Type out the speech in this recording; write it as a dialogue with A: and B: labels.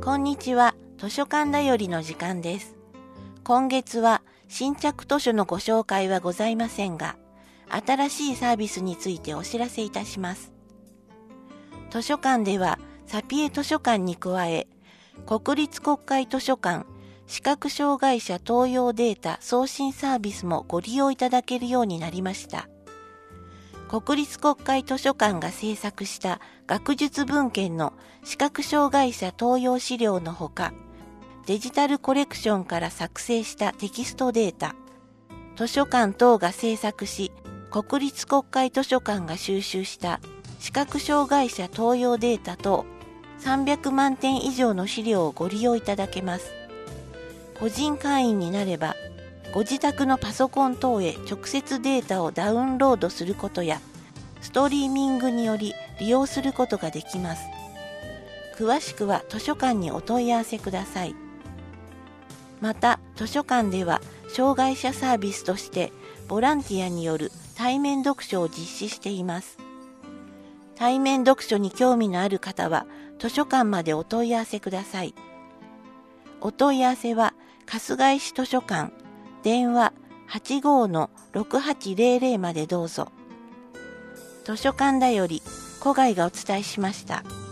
A: こんにちは。図書館だよりの時間です。今月は新着図書のご紹介はございませんが、新しいサービスについてお知らせいたします。図書館ではサピエ図書館に加え、国立国会図書館視覚障害者登用データ送信サービスもご利用いただけるようになりました。国立国会図書館が制作した学術文献の視覚障害者登用資料のほか、デジタルコレクションから作成したテキストデータ、図書館等が制作し、国立国会図書館が収集した視覚障害者登用データ等300万点以上の資料をご利用いただけます。個人会員になれば、ご自宅のパソコン等へ直接データをダウンロードすることや、ストリーミングにより利用することができます。詳しくは図書館にお問い合わせください。また、図書館では障害者サービスとしてボランティアによる対面読書を実施しています。対面読書に興味のある方は図書館までお問い合わせください。お問い合わせは春日井市図書館電話 85-6800 までどうぞ。図書館だより小貝がお伝えしました。